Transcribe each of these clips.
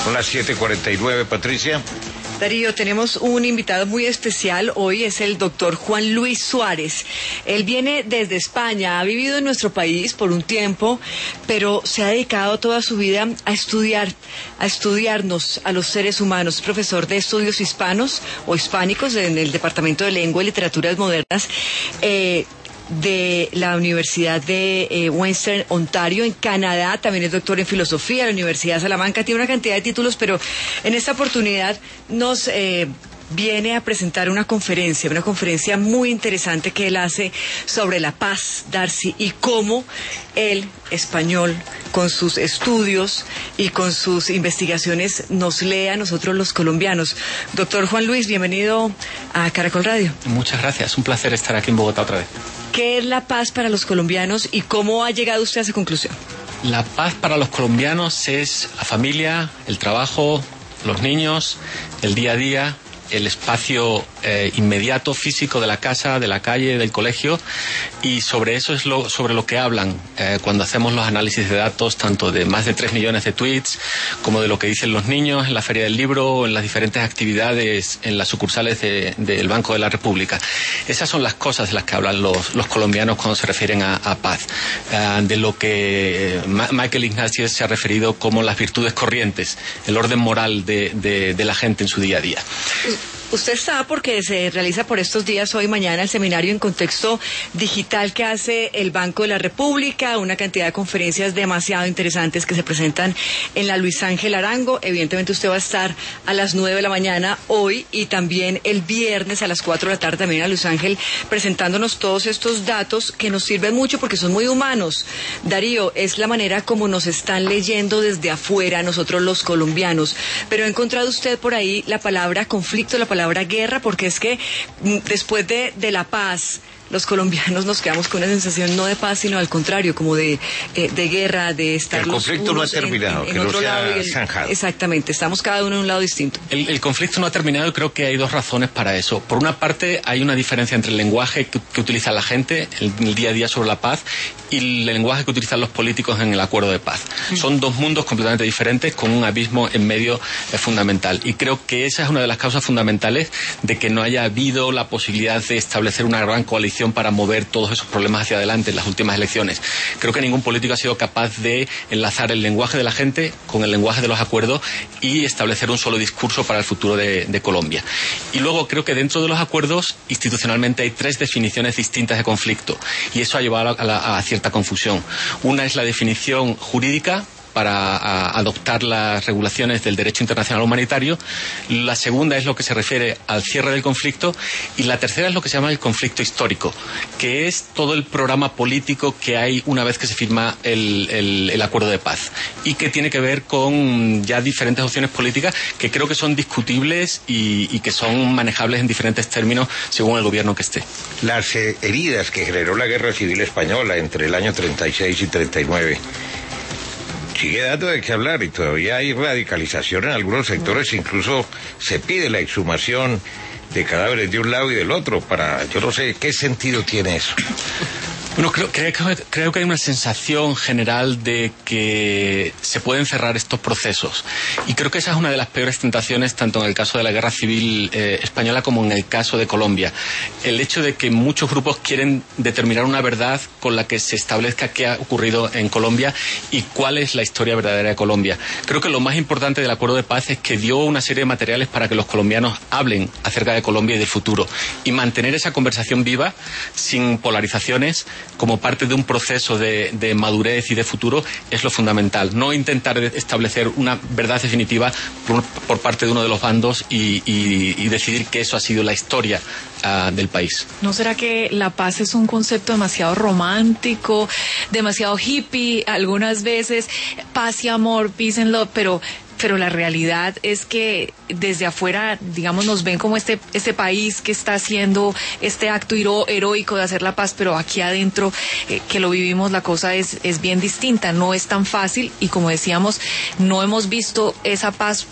Son las 7:49, Patricia. Darío, tenemos un invitado muy especial hoy, es el doctor Juan Luis Suárez. Él viene desde España, ha vivido en nuestro país por un tiempo, pero se ha dedicado toda su vida a estudiarnos a los seres humanos. Es profesor de estudios hispanos o hispánicos en el Departamento de Lengua y Literaturas Modernas, de la Universidad de Western Ontario en Canadá. También es doctor en filosofía de la Universidad de Salamanca. Tiene una cantidad de títulos, pero en esta oportunidad nos viene a presentar una conferencia muy interesante que él hace sobre la paz, Darcy, y cómo el español, con sus estudios y con sus investigaciones, nos lee a nosotros los colombianos. Doctor Juan Luis, bienvenido a Caracol Radio. Muchas gracias, un placer estar aquí en Bogotá otra vez. ¿Qué es la paz para los colombianos y cómo ha llegado usted a esa conclusión? La paz para los colombianos es la familia, el trabajo, los niños, el día a día, el espacio inmediato, físico de la casa, de la calle, del colegio, y sobre eso es sobre lo que hablan cuando hacemos los análisis de datos, tanto de más de 3 millones de tweets, como de lo que dicen los niños en la Feria del Libro, en las diferentes actividades en las sucursales del Banco de la República. Esas son las cosas de las que hablan los colombianos cuando se refieren a paz, de lo que Michael Ignatius se ha referido como las virtudes corrientes, el orden moral de la gente en su día a día. Usted está porque se realiza por estos días, hoy y mañana, el seminario en contexto digital que hace el Banco de la República, una cantidad de conferencias demasiado interesantes que se presentan en la Luis Ángel Arango. Evidentemente usted va a estar a las 9 de la mañana hoy y también el viernes a las 4 de la tarde también a Luis Ángel, presentándonos todos estos datos que nos sirven mucho porque son muy humanos. Darío, es la manera como nos están leyendo desde afuera nosotros los colombianos, pero ha encontrado usted por ahí la palabra conflicto, la palabra guerra, porque es que después de la paz, los colombianos nos quedamos con una sensación no de paz, sino al contrario, como de guerra, de estar el conflicto no ha terminado, en que otro no se lado ha zanjado. Exactamente, estamos cada uno en un lado distinto. El conflicto no ha terminado y creo que hay dos razones para eso. Por una parte, hay una diferencia entre el lenguaje que utiliza la gente en el día a día sobre la paz y el lenguaje que utilizan los políticos en el acuerdo de paz. Son dos mundos completamente diferentes con un abismo en medio fundamental. Y creo que esa es una de las causas fundamentales de que no haya habido la posibilidad de establecer una gran coalición para mover todos esos problemas hacia adelante en las últimas elecciones. Creo que ningún político ha sido capaz de enlazar el lenguaje de la gente con el lenguaje de los acuerdos y establecer un solo discurso para el futuro de Colombia. Y luego creo que dentro de los acuerdos institucionalmente hay 3 definiciones distintas de conflicto y eso ha llevado a cierta confusión. Una es la definición jurídica para adoptar las regulaciones del derecho internacional humanitario. La segunda es lo que se refiere al cierre del conflicto y la tercera es lo que se llama el conflicto histórico, que es todo el programa político que hay una vez que se firma el acuerdo de paz y que tiene que ver con ya diferentes opciones políticas que creo que son discutibles y que son manejables en diferentes términos según el gobierno que esté. Las heridas que generó la Guerra Civil Española entre el año 36 y 39 sigue dando de qué hablar y todavía hay radicalización en algunos sectores, incluso se pide la exhumación de cadáveres de un lado y del otro yo no sé, ¿qué sentido tiene eso? Bueno, creo que hay una sensación general de que se pueden cerrar estos procesos y creo que esa es una de las peores tentaciones tanto en el caso de la Guerra Civil Española como en el caso de Colombia. El hecho de que muchos grupos quieren determinar una verdad con la que se establezca qué ha ocurrido en Colombia y cuál es la historia verdadera de Colombia. Creo que lo más importante del acuerdo de paz es que dio una serie de materiales para que los colombianos hablen acerca de Colombia y del futuro y mantener esa conversación viva sin polarizaciones como parte de un proceso de madurez y de futuro es lo fundamental. No intentar establecer una verdad definitiva por parte de uno de los bandos y decidir que eso ha sido la historia del país. ¿No será que la paz es un concepto demasiado romántico, demasiado hippie algunas veces? Paz y amor, peace and love, pero la realidad es que desde afuera, digamos, nos ven como este país que está haciendo este acto heroico de hacer la paz, pero aquí adentro, que lo vivimos, la cosa es bien distinta, no es tan fácil y como decíamos, no hemos visto esa paz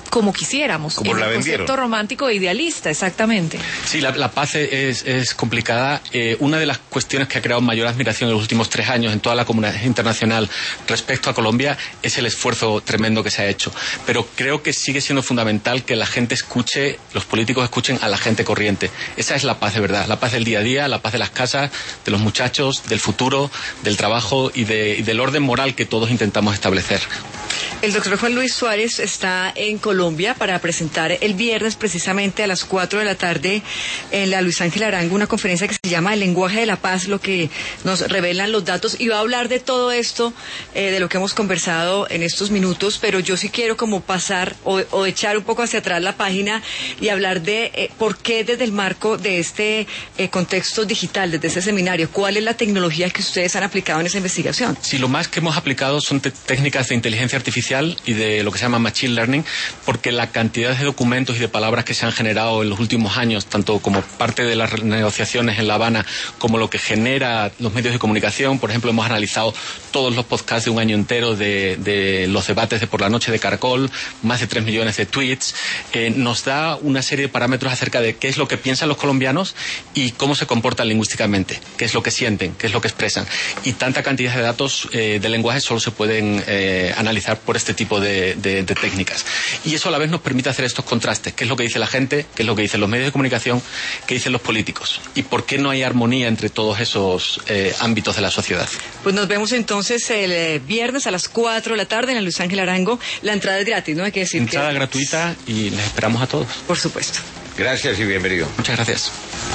como quisiéramos, como en la el vendieron. concepto romántico e idealista, exactamente. Sí, la paz es complicada. Una de las cuestiones que ha creado mayor admiración en los últimos 3 años en toda la comunidad internacional respecto a Colombia es el esfuerzo tremendo que se ha hecho. Pero creo que sigue siendo fundamental que la gente escuche, los políticos escuchen a la gente corriente. Esa es la paz de verdad, la paz del día a día, la paz de las casas, de los muchachos, del futuro, del trabajo y del orden moral que todos intentamos establecer. El doctor Juan Luis Suárez está en Colombia para presentar el viernes precisamente a las 4 de la tarde en la Luis Ángel Arango una conferencia que se llama El lenguaje de la paz, lo que nos revelan los datos, y va a hablar de todo esto, de lo que hemos conversado en estos minutos, pero yo sí quiero como pasar o echar un poco hacia atrás la página y hablar de por qué desde el marco de este contexto digital, desde ese seminario, cuál es la tecnología que ustedes han aplicado en esa investigación. Sí, lo más que hemos aplicado son técnicas de inteligencia artificial y de lo que se llama machine learning, porque la cantidad de documentos y de palabras que se han generado en los últimos años, tanto como parte de las negociaciones en La Habana, como lo que genera los medios de comunicación. Por ejemplo, hemos analizado todos los podcasts de un año entero de los debates de por la noche de Caracol, más de 3 millones de tweets. Nos da una serie de parámetros acerca de qué es lo que piensan los colombianos y cómo se comportan lingüísticamente, qué es lo que sienten, qué es lo que expresan. Y tanta cantidad de datos de lenguaje solo se pueden analizar por este tipo de técnicas. Y eso a la vez nos permite hacer estos contrastes, qué es lo que dice la gente, qué es lo que dicen los medios de comunicación, qué dicen los políticos y por qué no hay armonía entre todos esos ámbitos de la sociedad. Pues nos vemos entonces el viernes a las 4 de la tarde en la Luis Ángel Arango. La entrada es gratis, ¿no? Hay que decir entrada gratuita y les esperamos a todos. Por supuesto. Gracias y bienvenido. Muchas gracias.